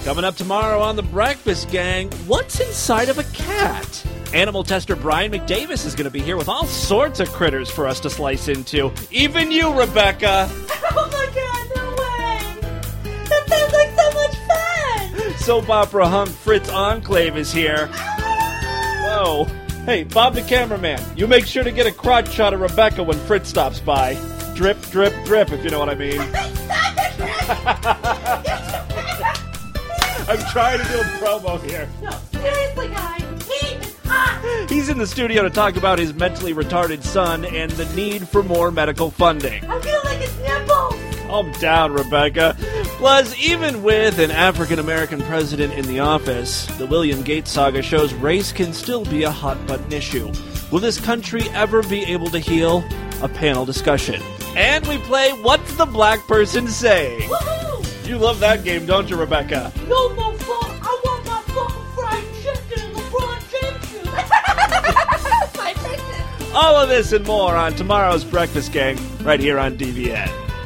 Coming up tomorrow on The Breakfast Gang, what's inside of a cat? Animal tester Brian McDavis is going to be here with all sorts of critters for us to slice into. Even you, Rebecca. Oh my God, no way. That sounds like so much fun. Soap opera hunk Fritz Enclave is here. Whoa. Hey, Bob the cameraman, you make sure to get a crotch shot of Rebecca when Fritz stops by. Drip, drip, drip, if you know what I mean. I'm trying to do a promo here. No, seriously, guys. He is hot. He's in the studio to talk about his mentally retarded son and the need for more medical funding. I feel like his nipples. Calm down, Rebecca. Plus, even with an African-American president in the office, the William Gates saga shows race can still be a hot-button issue. Will this country ever be able to heal? A panel discussion. And we play What's the Black Person Saying? Woohoo! You love that game, don't you, Rebecca? No more fun. I want my fucking fried chicken and LeBron James shoes. My chicken. All of this and more on tomorrow's Breakfast Gang, right here on DVN.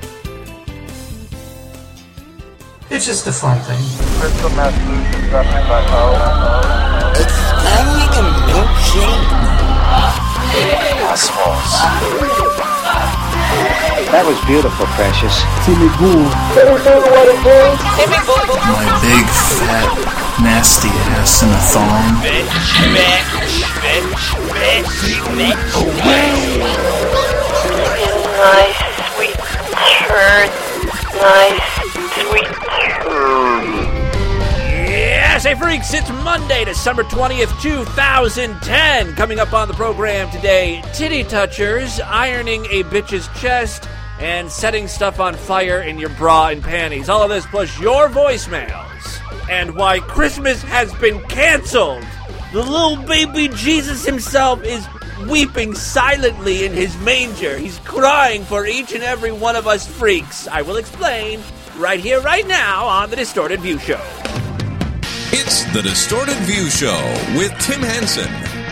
It's just a fun thing. Crystal meth solution suffering by power. It's kind of like a milkshake. Cosmos. That was beautiful, Precious. My big, fat, nasty ass in a thong. Nice, sweet turd. Nice, sweet turd. Yes, hey freaks, it's Monday, December 20th, 2010. Coming up on the program today, titty touchers, ironing a bitch's chest, and setting stuff on fire in your bra and panties. All of this plus your voicemails. And why Christmas has been canceled. The little baby Jesus himself is weeping silently in his manger. He's crying for each and every one of us freaks. I will explain right here, right now on The Distorted View Show. It's The Distorted View Show with Tim Henson.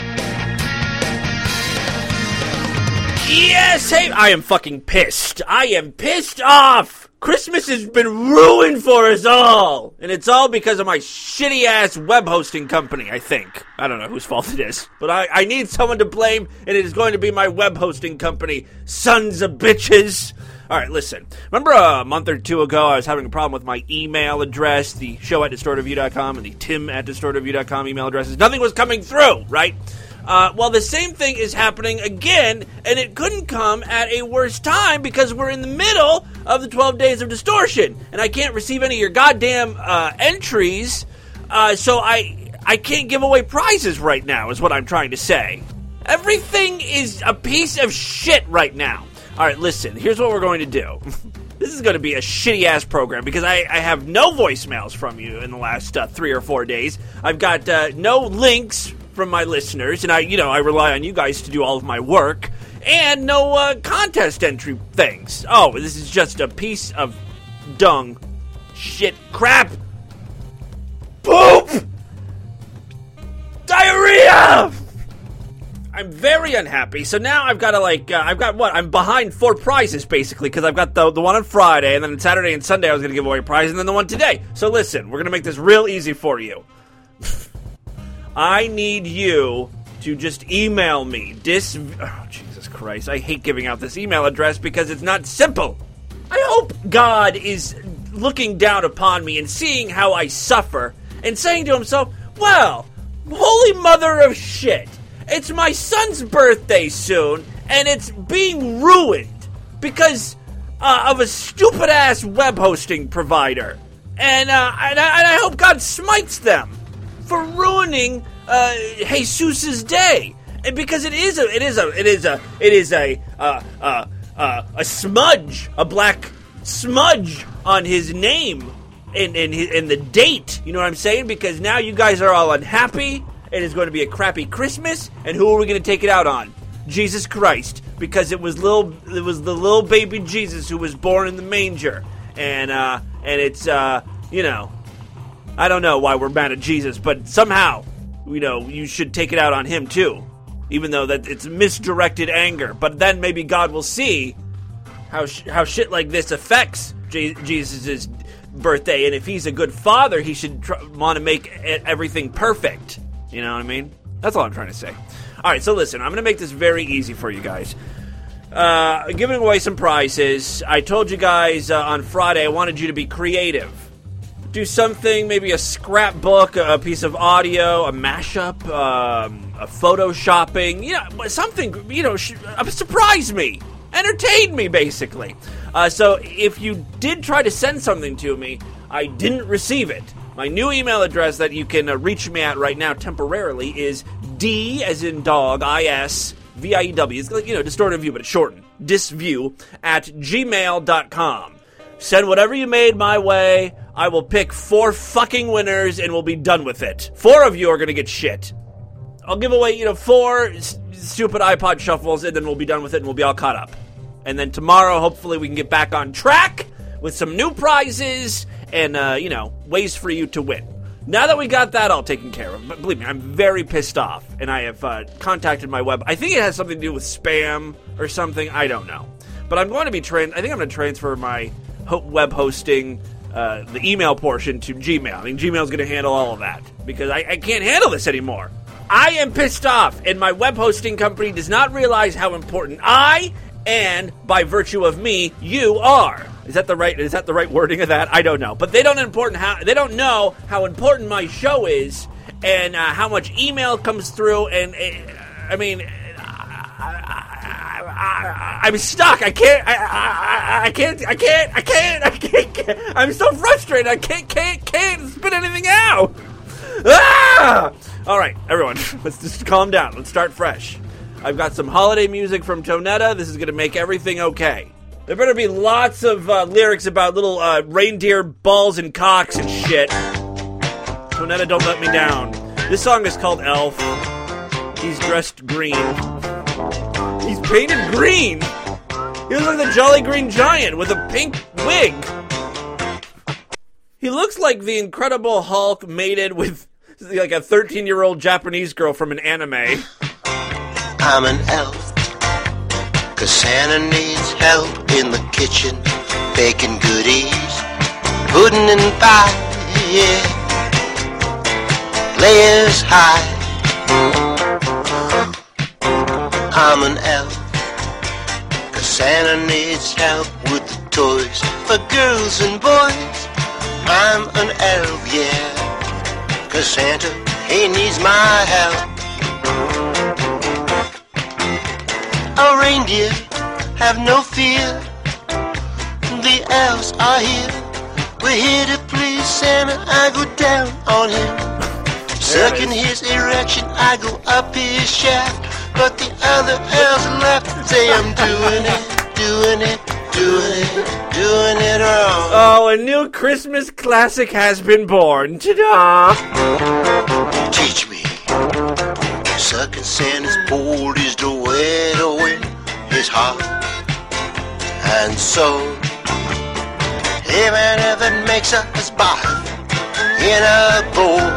Yes, hey, I am fucking pissed. I am pissed off. Christmas has been ruined for us all. And it's all because of my shitty-ass web hosting company, I think. I don't know whose fault it is. But I need someone to blame, and it is going to be my web hosting company, sons of bitches. All right, listen. Remember a month or two ago, I was having a problem with my email address, the show@distortedview.com and the tim@distortedview.com email addresses. Nothing was coming through, right? Well, the same thing is happening again, and it couldn't come at a worse time because we're in the middle of the 12 days of distortion, and I can't receive any of your goddamn entries, so I can't give away prizes right now, is what I'm trying to say. Everything is a piece of shit right now. All right, listen, here's what we're going to do. This is going to be a shitty-ass program because I have no voicemails from you in the last 3 or 4 days. I've got no links from my listeners, and I rely on you guys to do all of my work, and no contest entry things. Oh, this is just a piece of dung, shit, crap, poop, diarrhea. I'm very unhappy. So now I've got to I'm behind 4 prizes basically because I've got the one on Friday, and then on Saturday and Sunday I was going to give away a prize, and then the one today. So listen, we're going to make this real easy for you. I need you to just email me oh, Jesus Christ, I hate giving out this email address because it's not simple. I hope God is looking down upon me and seeing how I suffer and saying to himself, well, holy mother of shit, it's my son's birthday soon and it's being ruined because of a stupid-ass web hosting provider. And I hope God smites them for ruining Jesus's day, and because it is a smudge, a black smudge on his name and the date. You know what I'm saying? Because now you guys are all unhappy. It is going to be a crappy Christmas, and who are we going to take it out on? Jesus Christ, because it was the little baby Jesus who was born in the manger, and it's I don't know why we're mad at Jesus, but somehow, you should take it out on him too, even though that it's misdirected anger. But then maybe God will see how shit like this affects Jesus' birthday, and if he's a good father, he should want to make everything perfect. You know what I mean? That's all I'm trying to say. All right, so listen, I'm going to make this very easy for you guys. Giving away some prizes. I told you guys on Friday I wanted you to be creative. Do something, maybe a scrapbook, a piece of audio, a mashup, a photoshopping, something, surprise me, entertain me, basically. So if you did try to send something to me, I didn't receive it. My new email address that you can reach me at right now temporarily is D as in dog, I-S, V-I-E-W. It's like, distorted view, but it's shortened. disview @gmail.com. Send whatever you made my way. I will pick 4 fucking winners and we'll be done with it. 4 of you are going to get shit. I'll give away, 4 stupid iPod shuffles and then we'll be done with it and we'll be all caught up. And then tomorrow, hopefully, we can get back on track with some new prizes and, ways for you to win. Now that we got that all taken care of, but believe me, I'm very pissed off, and I have contacted my web. I think it has something to do with spam or something. I don't know. But I'm going to be I think I'm going to transfer my web hosting, the email portion to Gmail. I mean, Gmail's going to handle all of that because I can't handle this anymore. I am pissed off, and my web hosting company does not realize how important I and, by virtue of me, you are. Is that the right wording of that? I don't know. But they don't know how important my show is and how much email comes through. And I'm stuck. I can't. I'm so frustrated. I can't spit anything out. Ah! All right, everyone, let's just calm down. Let's start fresh. I've got some holiday music from Tonetta. This is going to make everything okay. There better be lots of lyrics about little reindeer balls and cocks and shit. Tonetta, don't let me down. This song is called Elf. He's dressed green. He's painted green. He looks like the Jolly Green Giant with a pink wig. He looks like the Incredible Hulk mated with like a 13-year-old Japanese girl from an anime. I'm an elf, 'cause Santa needs help in the kitchen, baking goodies, pudding and pie, yeah, layers high. I'm an elf, 'cause Santa needs help with the toys for girls and boys. I'm an elf, yeah, 'cause Santa, he needs my help. A reindeer, have no fear, the elves are here. We're here to please Santa, I go down on him. Sucking his erection, I go up his shaft. But the other elves left and say I'm doing it wrong. Oh, a new Christmas classic has been born. Ta-da! Teach me. Sucking Santa's board is the way to win his heart. And so, even if it makes us bath in a bowl,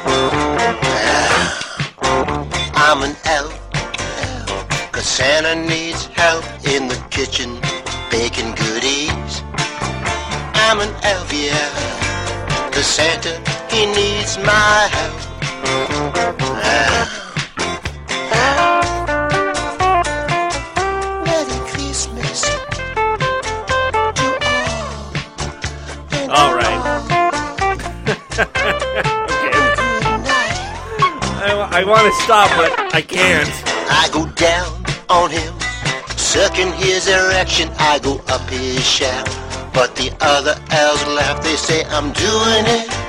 I'm an elf, 'cause Santa needs help in the kitchen, baking goodies. I'm an elf, yeah, 'cause Santa, he needs my help. Merry Christmas to all. All right. I want to stop, but I can't. I go down on him, sucking his erection. I go up his shaft. But the other elves laugh. They say I'm doing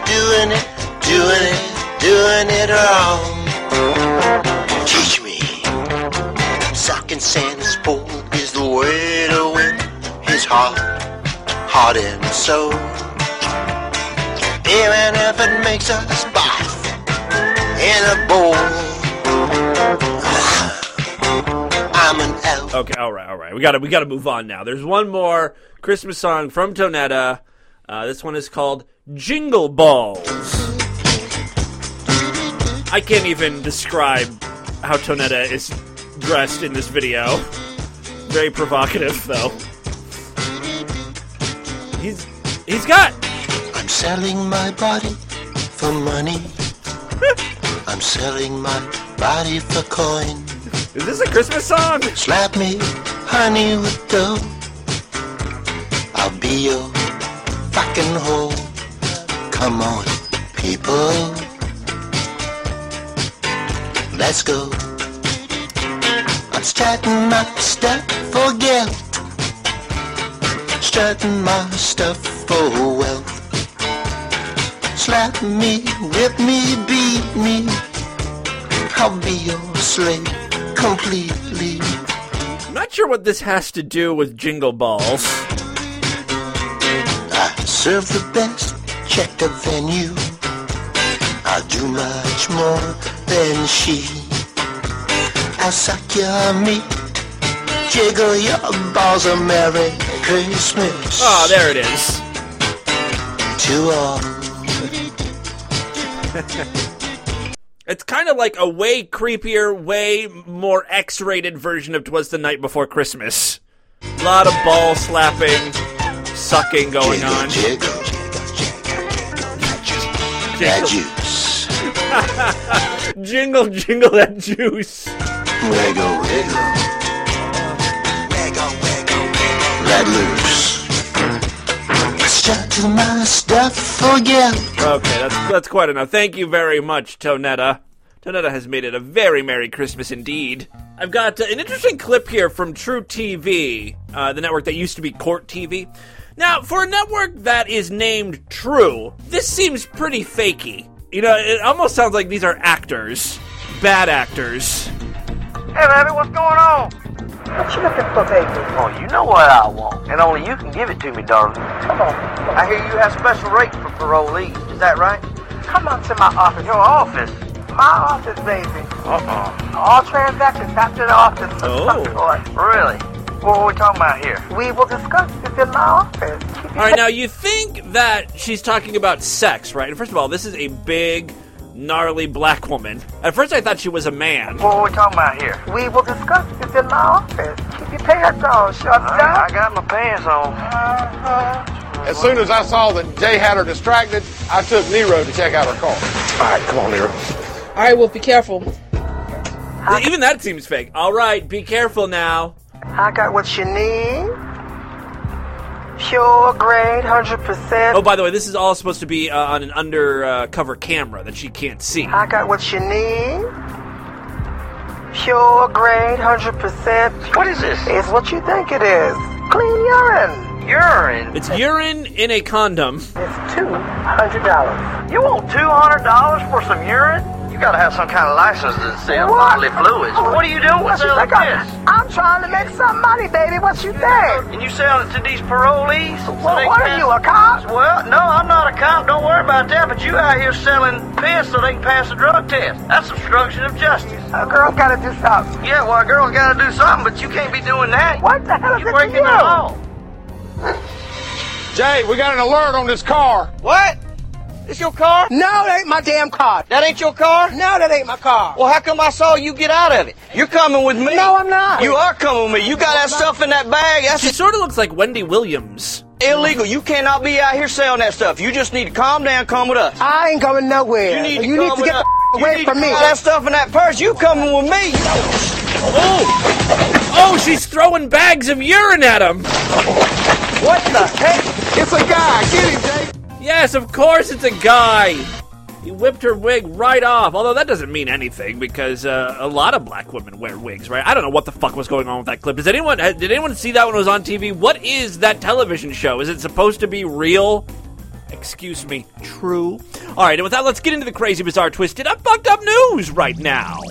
it wrong. Teach me. Sucking Santa's bowl is the way to win his heart and soul. Even if it makes us bath in a bowl. I'm an elf. Okay, all right. We gotta move on now. There's one more Christmas song from Tonetta. This one is called Jingle Balls. I can't even describe how Tonetta is dressed in this video. Very provocative, though. He's got selling my body for money. I'm selling my body for coin. Is this a Christmas song? Slap me, honey, with dough. I'll be your fucking hoe. Come on, people. Let's go. I'm strutting my stuff for guilt. Strutting my stuff for wealth. Slap me, whip me, beat me. I'll be your slave completely. I'm not sure what this has to do with Jingle Balls. I serve the best, check the venue. I'll do much more than she. I'll suck your meat, jiggle your balls, a Merry Christmas. Oh, there it is. To all. It's kind of like a way creepier, way more X-rated version of 'Twas the Night Before Christmas. A lot of ball slapping, sucking going on. Jiggle, that juice. Jingle, jingle that juice. Wiggle, wiggle. Wiggle, wiggle, wiggle. Let loose. Strut to my stuff for guilt. Okay, that's quite enough. Thank you very much, Tonetta. Tonetta has made it a very Merry Christmas indeed. I've got an interesting clip here from True TV, the network that used to be Court TV. Now, for a network that is named True, this seems pretty fakey. You know, it almost sounds like these are actors. Bad actors. Hey, baby, what's going on? What you looking for, baby? Oh, you know what I want, and only you can give it to me, darling. Come on. I hear you have special rates for parolees. Is that right? Come on to my office. Your office? My office, baby. All transactions after the office. Oh. Really? What are we talking about here? We will discuss this in my office. All right, now you think that she's talking about sex, right? And first of all, this is a big, gnarly black woman. At first I thought she was a man. What are we talking about here? We will discuss this in my office. Keep your pants on, shut I got my pants on. As soon as I saw that Jay had her distracted, I took Nero to check out her car. All right, come on, Nero. All right, well, be careful. Even that seems fake. All right, be careful now. I got what you need. Pure grade, 100%. Oh, by the way, this is all supposed to be on an undercover camera that she can't see. I got what you need. Pure grade, 100%. What is this? It's what you think it is. Clean urine. Urine? It's urine in a condom. It's $200. You want $200 for some urine? You gotta have some kind of license to sell bodily fluids. What are you doing with selling this? I'm trying to make some money, baby. What you think? And you selling it to these parolees? Well, what are you, a cop? Well, no, I'm not a cop. Don't worry about that. But you out here selling piss so they can pass the drug test. That's obstruction of justice. A girl's gotta do something. Yeah, well, a girl's gotta do something, but you can't be doing that. What the hell is You're it to breaking the you? law. Jay, we got an alert on this car. What? This your car? No, that ain't my damn car. That ain't your car? No, that ain't my car. Well, how come I saw you get out of it? You're coming with me. No, I'm not. You are coming with me. You got that stuff in that bag. That's She sort of looks like Wendy Williams. illegal. You cannot be out here selling that stuff. You just need to calm down, come with us. I ain't going nowhere. You need to, get the away from me. That stuff in that purse. You coming with me. Oh, she's throwing bags of urine at him. What the heck? It's a guy. Get him, Jay. Yes, of course it's a guy. He whipped her wig right off. Although that doesn't mean anything because a lot of black women wear wigs, right? I don't know what the fuck was going on with that clip. Did anyone see that when it was on TV? What is that television show? Is it supposed to be real? Excuse me, true? All right, and with that, let's get into the crazy, bizarre, twisted, up, fucked up news right now.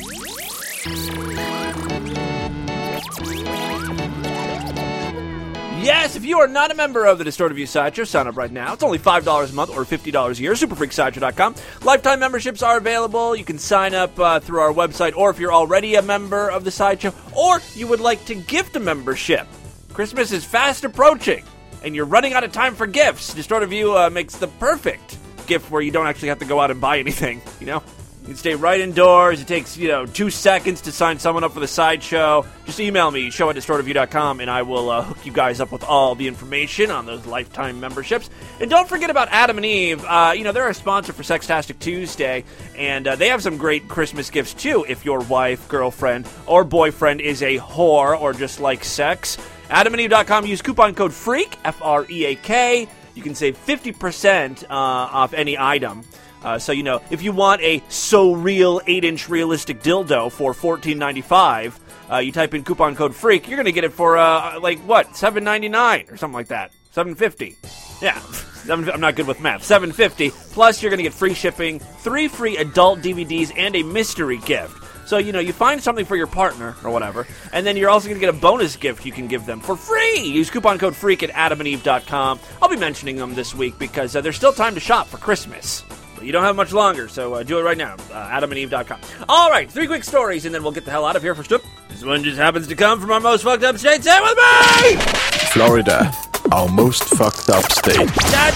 Yes, if you are not a member of the Distorted View Sideshow, sign up right now. It's only $5 a month or $50 a year. SuperFreakSideshow.com. Lifetime memberships are available. You can sign up through our website, or if you're already a member of the Sideshow, or you would like to gift a membership. Christmas is fast approaching, and you're running out of time for gifts. Distorted View makes the perfect gift where you don't actually have to go out and buy anything, you know? You can stay right indoors. It takes, 2 seconds to sign someone up for the sideshow. Just email me, show@distortedview.com, and I will hook you guys up with all the information on those lifetime memberships. And don't forget about Adam and Eve. They're a sponsor for Sextastic Tuesday, and they have some great Christmas gifts, too, if your wife, girlfriend, or boyfriend is a whore or just likes sex. AdamandEve.com, use coupon code FREAK, F-R-E-A-K. You can save 50% off any item. So, if you want a So Real 8-inch realistic dildo for $14.95, you type in coupon code FREAK, you're going to get it for, $7.99 or something like that. $7.50. Yeah, I'm not good with math. $7.50. Plus, you're going to get free shipping, 3 free adult DVDs, and a mystery gift. So, you find something for your partner or whatever, and then you're also going to get a bonus gift you can give them for free. Use coupon code FREAK at AdamandEve.com. I'll be mentioning them this week because there's still time to shop for Christmas. But you don't have much longer, so do it right now. AdamandEve.com. All right, 3 quick stories, and then we'll get the hell out of here for Stoop. This one just happens to come from our most fucked up state. Say it with me! Florida, our most fucked up state.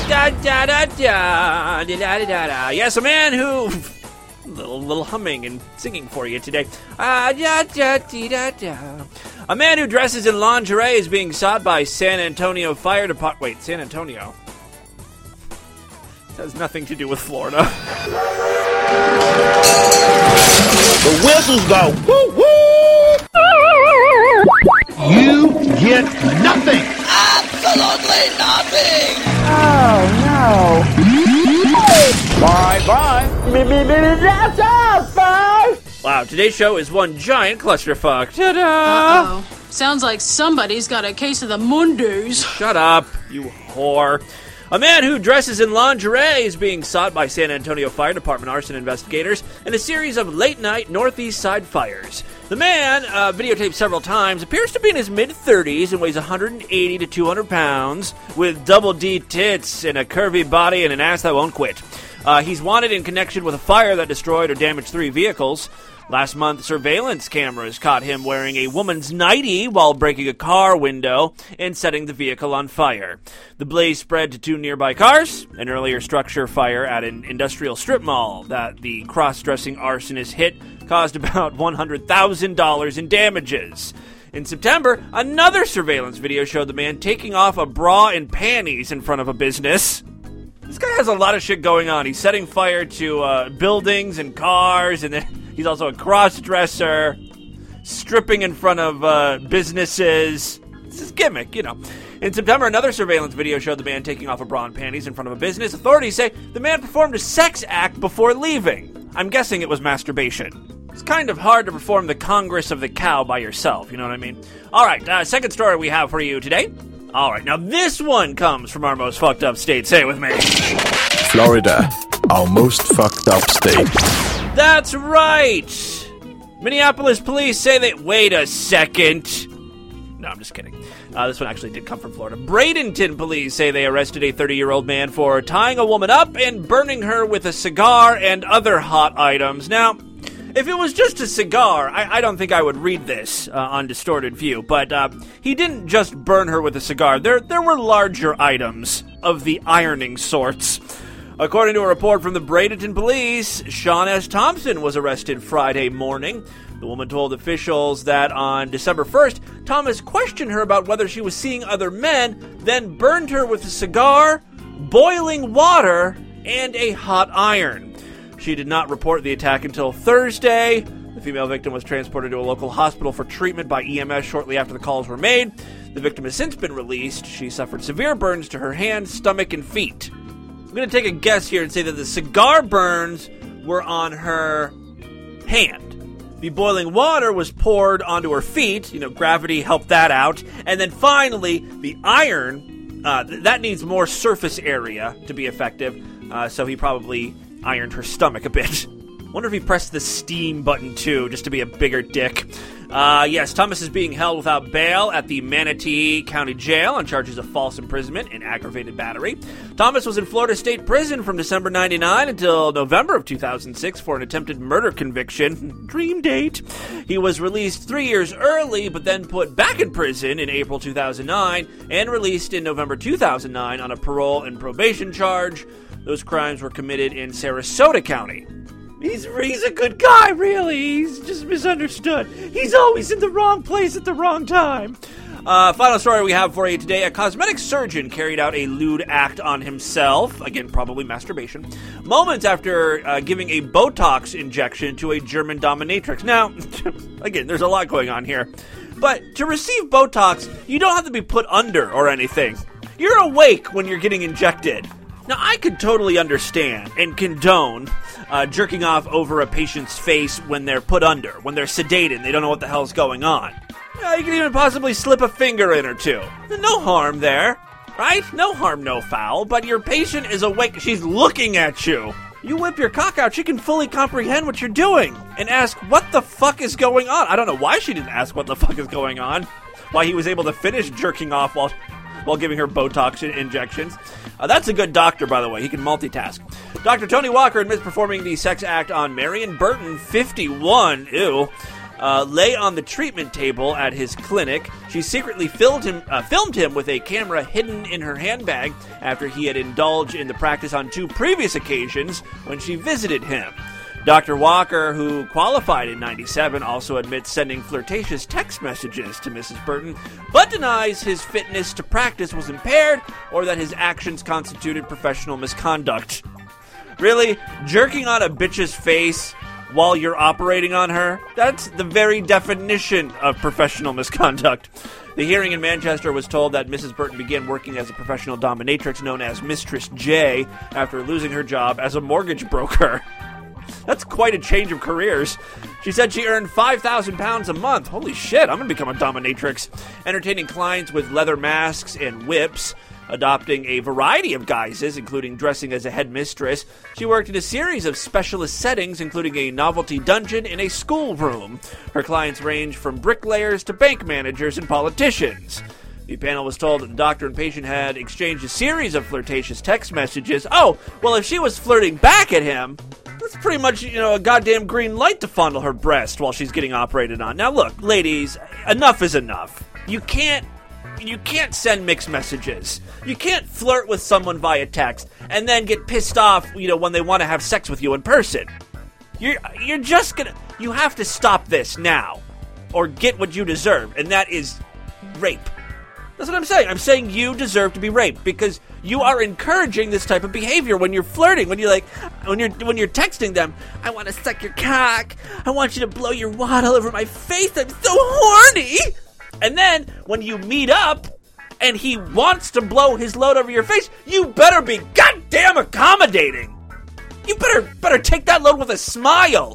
Da-da-da-da-da. Yes, a man who... Little humming and singing for you today. A man who dresses in lingerie is being sought by San Antonio Fire Department. Wait, San Antonio? Has nothing to do with Florida. The whistles go woo woo. You get nothing. Absolutely nothing. Oh no. Bye bye. Wow, today's show is one giant clusterfuck. Ta-da! Uh-oh. Sounds like somebody's got a case of the Mundus. Shut up, you whore. A man who dresses in lingerie is being sought by San Antonio Fire Department arson investigators in a series of late-night Northeast Side fires. The man, videotaped several times, appears to be in his mid-30s and weighs 180 to 200 pounds, with double D tits and a curvy body and an ass that won't quit. He's wanted in connection with a fire that destroyed or damaged 3 vehicles. Last month, surveillance cameras caught him wearing a woman's nightie while breaking a car window and setting the vehicle on fire. The blaze spread to 2 nearby cars, an earlier structure fire at an industrial strip mall that the cross-dressing arsonist hit caused about $100,000 in damages. In September, another surveillance video showed the man taking off a bra and panties in front of a business. This guy has a lot of shit going on. He's setting fire to buildings and cars, and then he's also a cross-dresser, stripping in front of businesses. It's his gimmick, In September, another surveillance video showed the man taking off a bra and panties in front of a business. Authorities say the man performed a sex act before leaving. I'm guessing it was masturbation. It's kind of hard to perform the Congress of the Cow by yourself, you know what I mean? All right, second story we have for you today. All right, now this one comes from our most fucked up state. Say it with me. Florida, our most fucked up state. That's right. Minneapolis police say they... Wait a second. No, I'm just kidding. This one actually did come from Florida. Bradenton police say they arrested a 30-year-old man for tying a woman up and burning her with a cigar and other hot items. Now, if it was just a cigar, I don't think I would read this on Distorted View, but he didn't just burn her with a cigar. There were larger items of the ironing sorts. According to a report from the Bradenton police, Sean S. Thompson was arrested Friday morning. The woman told officials that on December 1st, Thomas questioned her about whether she was seeing other men, then burned her with a cigar, boiling water, and a hot iron. She did not report the attack until Thursday. The female victim was transported to a local hospital for treatment by EMS shortly after the calls were made. The victim has since been released. She suffered severe burns to her hands, stomach, and feet. I'm going to take a guess here and say that the cigar burns were on her hand. The boiling water was poured onto her feet. Gravity helped that out. And then finally, the iron, that needs more surface area to be effective. So he probably ironed her stomach a bit. Wonder if he pressed the steam button too, just to be a bigger dick. Yes, Thomas is being held without bail at the Manatee County Jail on charges of false imprisonment and aggravated battery. Thomas was in Florida State Prison from December 99 until November of 2006 for an attempted murder conviction. Dream date. He was released 3 years early, but then put back in prison in April 2009 and released in November 2009 on a parole and probation charge. Those crimes were committed in Sarasota County. He's a good guy, really. He's just misunderstood. He's always in the wrong place at the wrong time. Final story we have for you today. A cosmetic surgeon carried out a lewd act on himself. Again, probably masturbation. Moments after giving a Botox injection to a German dominatrix. Now, again, there's a lot going on here. But to receive Botox, you don't have to be put under or anything. You're awake when you're getting injected. Now, I could totally understand and condone jerking off over a patient's face when they're put under, when they're sedated and they don't know what the hell's going on. You can even possibly slip a finger in or two. No harm there, right? No harm, no foul. But your patient is awake. She's looking at you. You whip your cock out, she can fully comprehend what you're doing and ask what the fuck is going on. I don't know why she didn't ask what the fuck is going on. Why he was able to finish jerking off while giving her Botox injections. That's a good doctor, by the way. He can multitask. Dr. Tony Walker admits performing the sex act on Marion Burton, 51. Ew. Lay on the treatment table at his clinic. She secretly filmed him with a camera hidden in her handbag after he had indulged in the practice on 2 previous occasions when she visited him. Dr. Walker, who qualified in 97, also admits sending flirtatious text messages to Mrs. Burton, but denies his fitness to practice was impaired or that his actions constituted professional misconduct. Really? Jerking on a bitch's face while you're operating on her? That's the very definition of professional misconduct. The hearing in Manchester was told that Mrs. Burton began working as a professional dominatrix known as Mistress J after losing her job as a mortgage broker. That's quite a change of careers. She said she earned £5,000 a month. Holy shit, I'm going to become a dominatrix. Entertaining clients with leather masks and whips, adopting a variety of guises, including dressing as a headmistress. She worked in a series of specialist settings, including a novelty dungeon and a schoolroom. Her clients range from bricklayers to bank managers and politicians. The panel was told that the doctor and patient had exchanged a series of flirtatious text messages. Oh, well, if she was flirting back at him, that's pretty much, a goddamn green light to fondle her breast while she's getting operated on. Now, look, ladies, enough is enough. You can't send mixed messages. You can't flirt with someone via text and then get pissed off, when they want to have sex with you in person. You're just gonna... You have to stop this now, or get what you deserve, and that is rape. That's what I'm saying. I'm saying you deserve to be raped because you are encouraging this type of behavior when you're flirting, when you're texting them, I want to suck your cock, I want you to blow your wad all over my face, I'm so horny. And then when you meet up and he wants to blow his load over your face, you better be goddamn accommodating. You better take that load with a smile,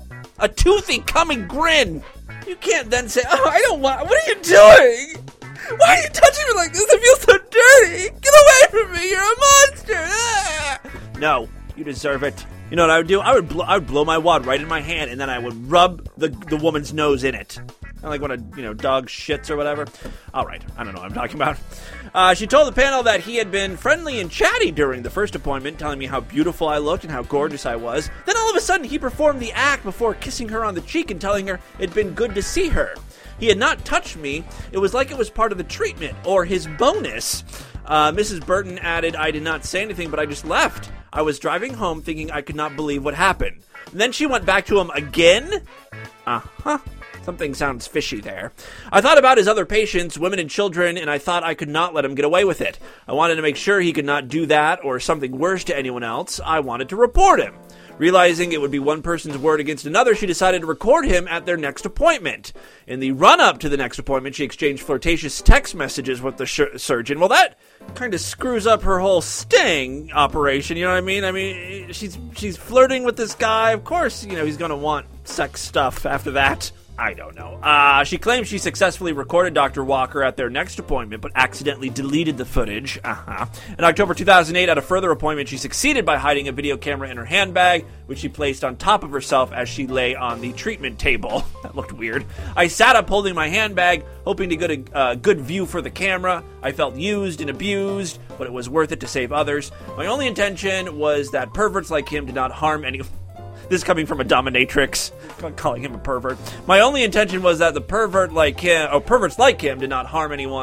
a toothy coming grin. You can't then say, oh, I don't want, what are you doing? Why are you touching me like this? I feel so dirty. Get away from me. You're a monster. Ah! No, you deserve it. You know what I would do? I would blow my wad right in my hand, and then I would rub the woman's nose in it. Kind of like when a dog shits or whatever. All right, I don't know what I'm talking about. She told the panel that he had been friendly and chatty during the first appointment, telling me how beautiful I looked and how gorgeous I was. Then all of a sudden, he performed the act before kissing her on the cheek and telling her it'd been good to see her. He had not touched me. It was like it was part of the treatment, or his bonus. Mrs. Burton added, I did not say anything, but I just left. I was driving home thinking I could not believe what happened. And then she went back to him again? Uh-huh. Something sounds fishy there. I thought about his other patients, women and children, and I thought I could not let him get away with it. I wanted to make sure he could not do that or something worse to anyone else. I wanted to report him. Realizing it would be one person's word against another, she decided to record him at their next appointment. In the run-up to the next appointment, she exchanged flirtatious text messages with the surgeon. Well, that kind of screws up her whole sting operation, you know what I mean? I mean, she's flirting with this guy. Of course, he's going to want sex stuff after that. I don't know. She claims she successfully recorded Dr. Walker at their next appointment, but accidentally deleted the footage. In October 2008, at a further appointment, she succeeded by hiding a video camera in her handbag, which she placed on top of herself as she lay on the treatment table. That looked weird. I sat up holding my handbag, hoping to get a good view for the camera. I felt used and abused, but it was worth it to save others. My only intention was that perverts like him did not harm any... This is coming from a dominatrix. I'm calling him a pervert. My only intention was that the perverts like him did not harm anyone,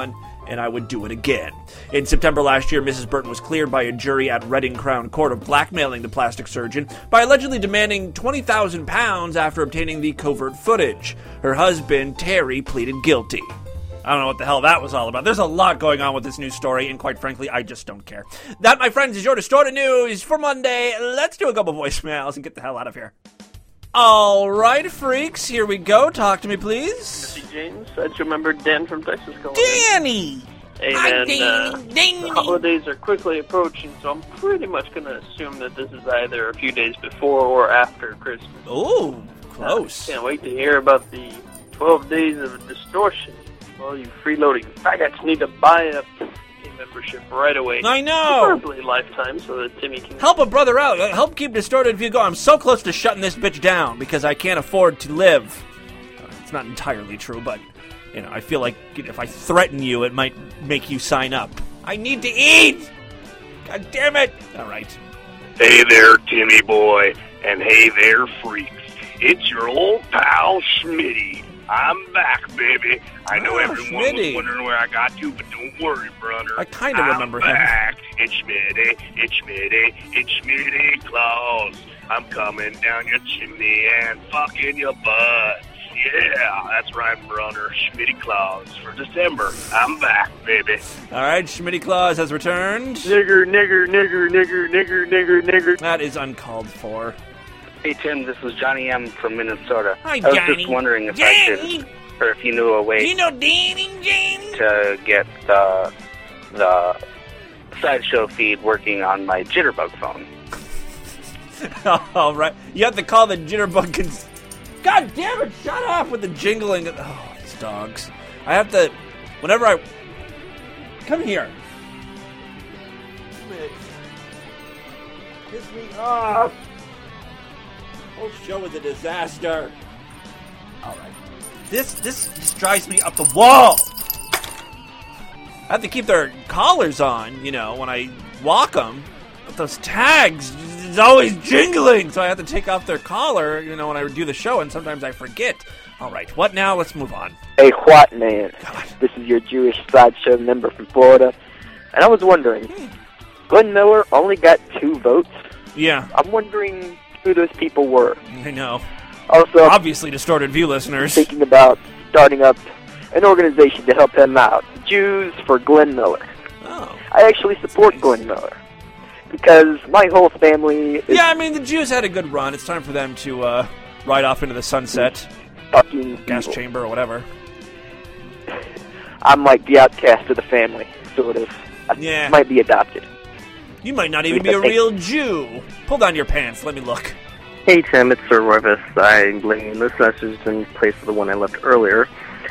and I would do it again. In September last year, Mrs. Burton was cleared by a jury at Reading Crown Court of blackmailing the plastic surgeon by allegedly demanding £20,000 after obtaining the covert footage. Her husband, Terry, pleaded guilty. I don't know what the hell that was all about. There's a lot going on with this news story, and quite frankly, I just don't care. That, my friends, is your Distorted News for Monday. Let's do a couple voicemails and get the hell out of here. All right, freaks, here we go. Talk to me, please. Hey, James, I just remembered Dan from Texas calling. Danny! Hey, man, the holidays are quickly approaching, so I'm pretty much going to assume that this is either a few days before or after Christmas. Ooh, close. Can't wait to hear about the 12 days of distortion. All you freeloading faggots need to buy a membership right away. I know! Preferably lifetime, so that Timmy can... Help a brother out. Help keep Distorted View going. I'm so close to shutting this bitch down because I can't afford to live. It's not entirely true, but, you know, I feel like if I threaten you, it might make you sign up. I need to eat! God damn it! All right. Hey there, Timmy boy, and hey there, freaks. It's your old pal, Schmitty. I'm back, baby. I know everyone was wondering where I got to, but don't worry, brother. I kind of remember him. I'm back. It's Schmitty. It's Schmitty. It's Schmitty Claus. I'm coming down your chimney and fucking your butt. Yeah, that's right, brother. Schmitty Claus for December. I'm back, baby. All right, Schmitty Claus has returned. Nigger, nigger, nigger, nigger, nigger, nigger, nigger. That is uncalled for. Hey, Tim, this was Johnny M. from Minnesota. Hi, I was Johnny. just wondering if I could, or if you knew a way to get the Sideshow feed working on my Jitterbug phone. All right. You have to call the Jitterbug... God damn it, shut up with the jingling. Oh, these dogs. I have to... Whenever I... Come here. Piss me off. Whole show is a disaster. All right. This drives me up the wall. I have to keep their collars on, you know, when I walk them. But those tags, it's always jingling. So I have to take off their collar, you know, when I do the show, and sometimes I forget. All right, what now? Let's move on. Hey, what man? God. This is your Jewish Sideshow member from Florida. And I was wondering, Glenn Miller only got 2 votes? Yeah. I'm wondering who those people were. I know. Also, obviously Distorted View listeners. Thinking about starting up an organization to help him out. Jews for Glenn Miller. Oh. I actually support Glenn Miller. Because my whole family is... Yeah, I mean, the Jews had a good run. It's time for them to ride off into the sunset. Fucking gas evil. chamber or whatever. I'm like the outcast of the family, sort of. I might be adopted. You might not even be a real Jew. Pull down your pants. Let me look. Hey, Tim, it's Sir Roivus. I'm bringing this message in place of the one I left earlier.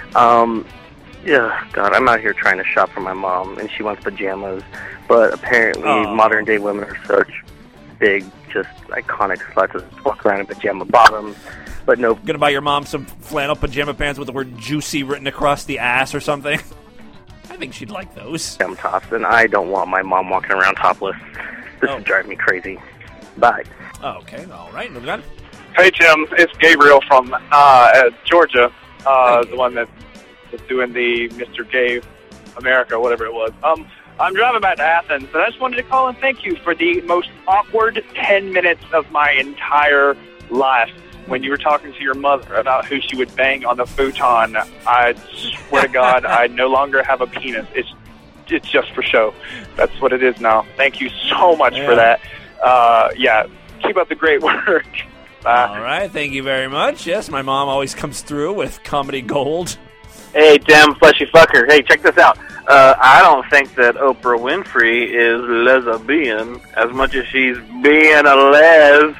Yeah, God, I'm out here trying to shop for my mom, and she wants pajamas. But apparently, modern-day women are such big, just iconic sluts that walk around in pajama bottoms. But no. Gonna buy your mom some flannel pajama pants with the word juicy written across the ass or something? I think she'd like those. I'm tops, and I don't want my mom walking around topless. This would drive me crazy. Bye. Oh, okay, all right, moving on. Hey, Tim, it's Gabriel from Georgia, the one that's doing the Mr. Gay America, whatever it was. I'm driving back to Athens, and I just wanted to call and thank you for the most awkward 10 minutes of my entire life. When you were talking to your mother about who she would bang on the futon, I swear to God, I no longer have a penis. It's just for show. That's what it is now. Thank you so much for that. Keep up the great work. All right, thank you very much. Yes, my mom always comes through with comedy gold. Hey, Tim, fleshy fucker. Hey, check this out. I don't think that Oprah Winfrey is lesbian as much as she's being a les.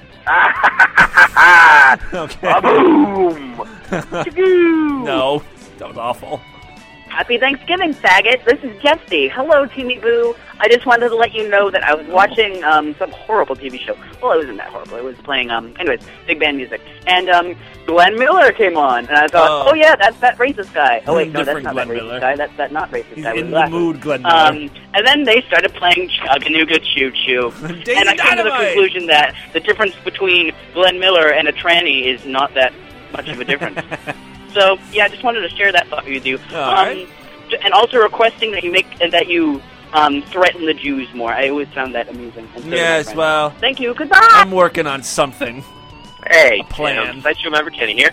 Okay. Boom! No, that was awful. Happy Thanksgiving, faggot. This is Jessie. Hello, Teamy Boo. I just wanted to let you know that I was watching some horrible TV show. Well, it wasn't that horrible. It was playing, anyways, big band music. And Glenn Miller came on. And I thought, oh yeah, that's that racist guy. Oh, wait, no, that's not that racist guy. That's that not racist guy. He's in the mood, Glenn Miller. And then they started playing Chugga Choo Choo. And I came to the conclusion that the difference between Glenn Miller and a tranny is not that much of a difference. So, yeah, I just wanted to share that thought with you. Right. and also requesting that you threaten the Jews more. I always found that amusing. Yes, well, thank you. Goodbye. I'm working on something. Hey, a plan. Sideshow member Kenny here.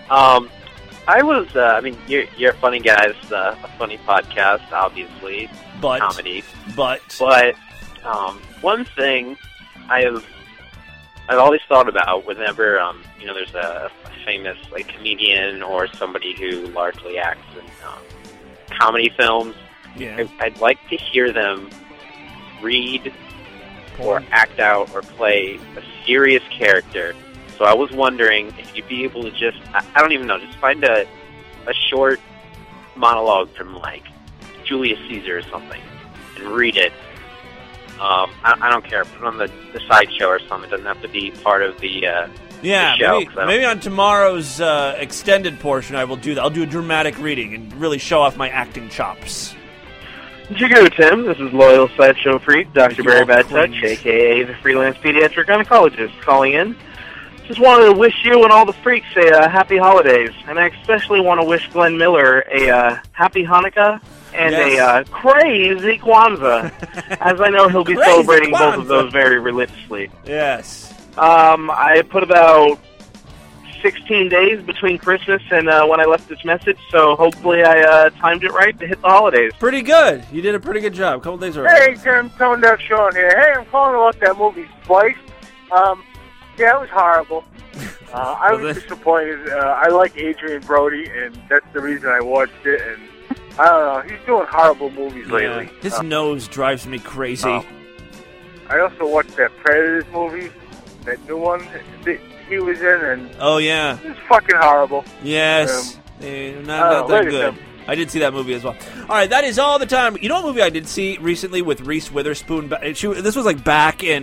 You're a funny guy. It's a funny podcast, obviously. But comedy. But one thing I've always thought about whenever there's a famous comedian or somebody who largely acts in comedy films. Yeah. I'd like to hear them read or act out or play a serious character. So I was wondering if you'd be able to just find a short monologue from Julius Caesar or something and read it. I don't care. Put it on the sideshow or something. It doesn't have to be part of the show. Maybe on tomorrow's extended portion I will do that. I'll do a dramatic reading and really show off my acting chops. Jigoo, Tim. This is loyal sideshow freak, Dr. Barry Badtouch, a.k.a. the freelance pediatric gynecologist, calling in. Just wanted to wish you and all the freaks a happy holidays, and I especially want to wish Glenn Miller a happy Hanukkah and a crazy Kwanzaa, as I know he'll be celebrating both of those very religiously. Yes. I put about 16 days between Christmas and when I left this message, so hopefully I timed it right to hit the holidays. Pretty good. You did a pretty good job. A couple days early. Hey, Tim, Tone Deaf Sean here. Hey, I'm calling about that movie Splice. Yeah, it was horrible. I was disappointed. I like Adrian Brody, and that's the reason I watched it. And I don't know, he's doing horrible movies lately. His nose drives me crazy. I also watched that Predators movie, that new one that he was in, and oh yeah, it's fucking horrible. Yes, not that good. I did see that movie as well. All right, that is all the time. You know what movie I did see recently with Reese Witherspoon? This was back in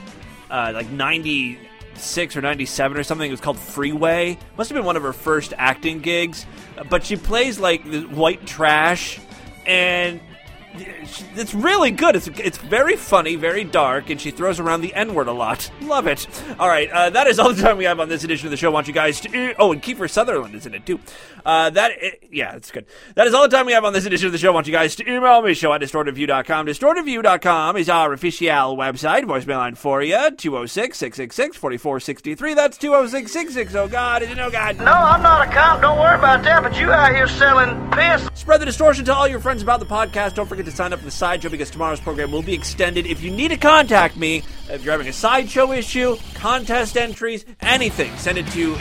96 or 97 or something. It was called Freeway. Must have been one of her first acting gigs. But she plays the white trash, and it's really good. It's very funny, very dark, and she throws around the N-word a lot. Love it. All right, that is all the time we have on this edition of the show. I want you guys to... Oh, and Kiefer Sutherland is in it, too. It's good. That is all the time we have on this edition of the show. I want you guys to email me, show at DistortedView.com. DistortedView.com is our official website. Voicemail line for you, 206-666-4463. That's 206-666. Oh, God. Oh, God. No, I'm not a cop. Don't worry about that, but you out here selling piss. Spread the distortion to all your friends about the podcast. Don't forget to sign up for the Sideshow because tomorrow's program will be extended. If you need to contact me, if you're having a Sideshow issue, contest entries, anything, send it to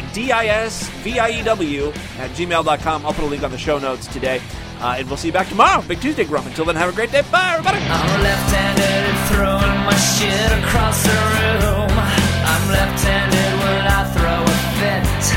disview@gmail.com. I'll put a link on the show notes today. And we'll see you back tomorrow. Big Tuesday Grump. Until then, have a great day. Bye, everybody. I'm left-handed and throwing my shit across the room. I'm left-handed when I throw a fit.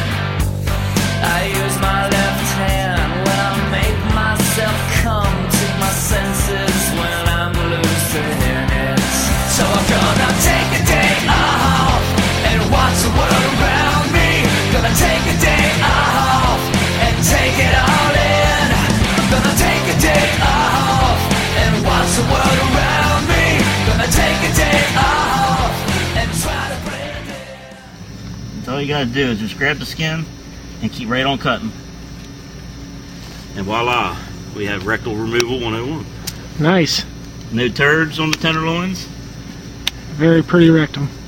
I use my left hand when I make myself come to my senses when I'm losing it. So I'm gonna take a day off and watch the world around me. Gonna take a day off and take it all in. I'm gonna take a day off and watch the world around me. Gonna take a day off and try to blend it. That's all you gotta do is just grab the skin and keep right on cutting. And voila, we have rectal removal 101. Nice. No turds on the tenderloins. Very pretty rectum.